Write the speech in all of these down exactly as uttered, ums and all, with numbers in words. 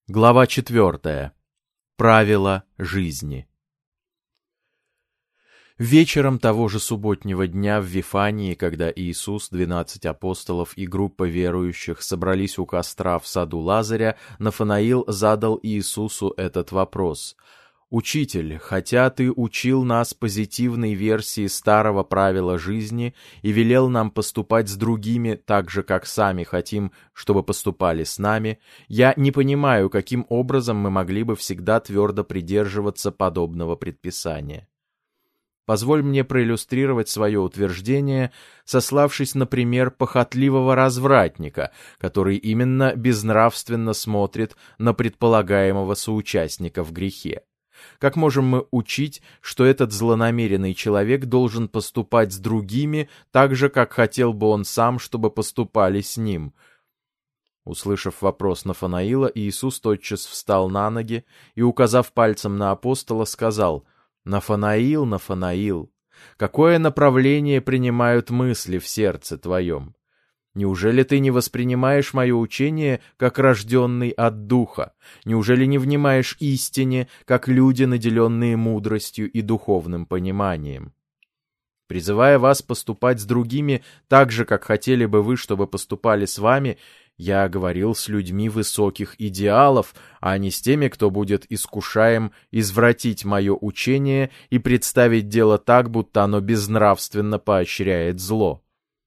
Глава четвертая. Правила жизни. Вечером того же субботнего дня в Вифании, когда Иисус, двенадцать апостолов и группа верующих собрались у костра в саду Лазаря, Нафанаил задал Иисусу этот вопрос: «Учитель, хотя ты учил нас позитивной версии старого правила жизни и велел нам поступать с другими так же, как сами хотим, чтобы поступали с нами, я не понимаю, каким образом мы могли бы всегда твердо придерживаться подобного предписания». Позволь мне проиллюстрировать свое утверждение, сославшись на пример похотливого развратника, который именно безнравственно смотрит на предполагаемого соучастника в грехе. Как можем мы учить, что этот злонамеренный человек должен поступать с другими так же, как хотел бы он сам, чтобы поступали с ним? Услышав вопрос Нафанаила, Иисус тотчас встал на ноги и, указав пальцем на апостола, сказал: «Нафанаил, Нафанаил, какое направление принимают мысли в сердце твоем? Неужели ты не воспринимаешь мое учение как рожденный от Духа? Неужели не внимаешь истине, как люди, наделенные мудростью и духовным пониманием? Призывая вас поступать с другими так же, как хотели бы вы, чтобы поступали с вами, я говорил с людьми высоких идеалов, а не с теми, кто будет искушаем извратить мое учение и представить дело так, будто оно безнравственно поощряет зло».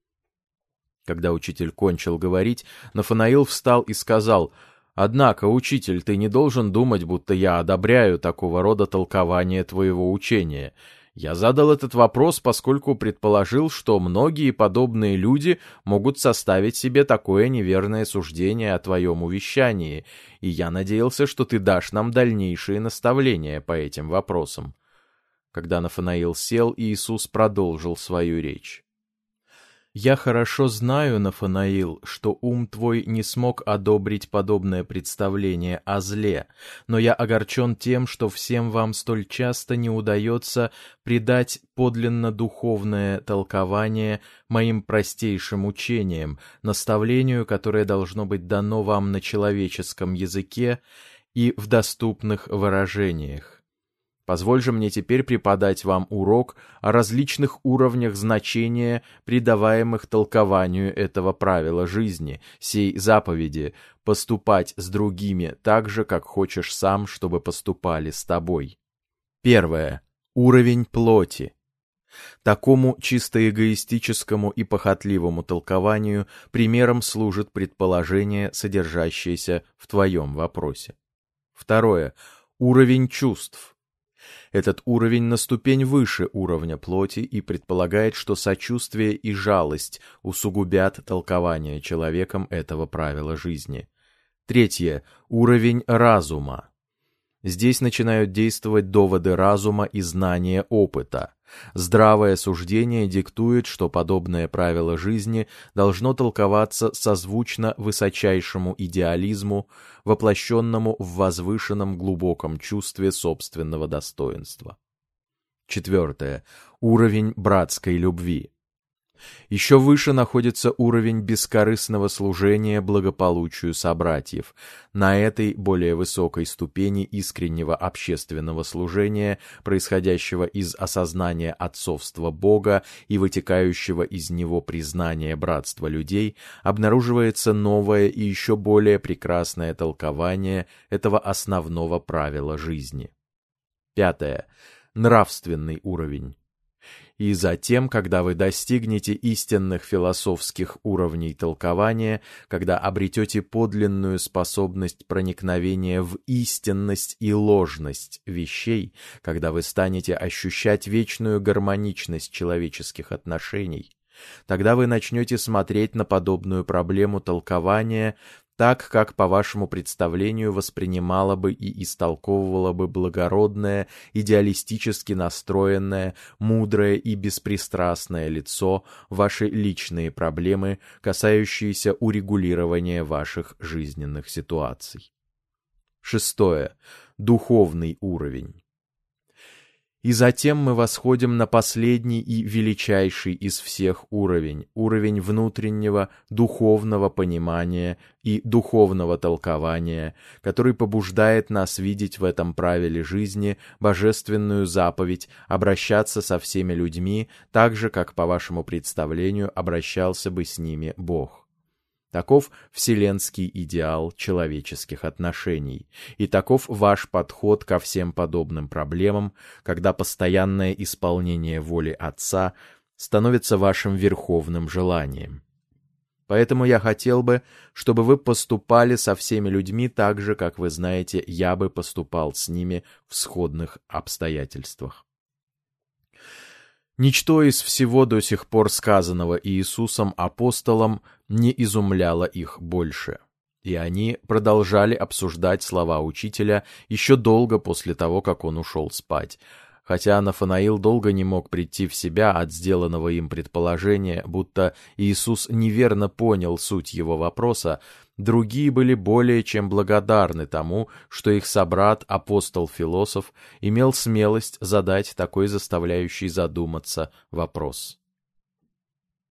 Когда учитель кончил говорить, Нафанаил встал и сказал: «Однако, учитель, ты не должен думать, будто я одобряю такого рода толкование твоего учения. Я задал этот вопрос, поскольку предположил, что многие подобные люди могут составить себе такое неверное суждение о твоем увещании, и я надеялся, что ты дашь нам дальнейшие наставления по этим вопросам». Когда Нафанаил сел, Иисус продолжил свою речь. «Я хорошо знаю, Нафанаил, что ум твой не смог одобрить подобное представление о зле, но я огорчен тем, что всем вам столь часто не удается придать подлинно духовное толкование моим простейшим учениям, наставлению, которое должно быть дано вам на человеческом языке и в доступных выражениях. Позволь же мне теперь преподать вам урок о различных уровнях значения, придаваемых толкованию этого правила жизни, сей заповеди: поступать с другими так же, как хочешь сам, чтобы поступали с тобой. Первое. Уровень плоти. Такому чисто эгоистическому и похотливому толкованию примером служит предположение, содержащееся в твоем вопросе. Второе. Уровень чувств. Этот уровень на ступень выше уровня плоти и предполагает, что сочувствие и жалость усугубят толкование человеком этого правила жизни. Третье. Уровень разума. Здесь начинают действовать доводы разума и знания опыта. Здравое суждение диктует, что подобное правило жизни должно толковаться созвучно высочайшему идеализму, воплощенному в возвышенном глубоком чувстве собственного достоинства. Четвертое. Уровень братской любви. Еще выше находится уровень бескорыстного служения благополучию собратьев. На этой более высокой ступени искреннего общественного служения, происходящего из осознания отцовства Бога и вытекающего из него признания братства людей, обнаруживается новое и еще более прекрасное толкование этого основного правила жизни. Пятое. Нравственный уровень. И затем, когда вы достигнете истинных философских уровней толкования, когда обретете подлинную способность проникновения в истинность и ложность вещей, когда вы станете ощущать вечную гармоничность человеческих отношений, тогда вы начнете смотреть на подобную проблему толкования так, как, по вашему представлению, воспринимало бы и истолковывало бы благородное, идеалистически настроенное, мудрое и беспристрастное лицо ваши личные проблемы, касающиеся урегулирования ваших жизненных ситуаций. Шестое. Духовный уровень. И затем мы восходим на последний и величайший из всех уровень, уровень внутреннего духовного понимания и духовного толкования, который побуждает нас видеть в этом правиле жизни божественную заповедь обращаться со всеми людьми так же, как, по вашему представлению, обращался бы с ними Бог. Таков вселенский идеал человеческих отношений, и таков ваш подход ко всем подобным проблемам, когда постоянное исполнение воли Отца становится вашим верховным желанием. Поэтому я хотел бы, чтобы вы поступали со всеми людьми так же, как вы знаете, я бы поступал с ними в сходных обстоятельствах. Ничто из всего до сих пор сказанного Иисусом апостолам не изумляло их больше, и они продолжали обсуждать слова учителя еще долго после того, как он ушел спать, хотя Нафанаил долго не мог прийти в себя от сделанного им предположения, будто Иисус неверно понял суть его вопроса. Другие были более чем благодарны тому, что их собрат, апостол-философ, имел смелость задать такой заставляющий задуматься вопрос.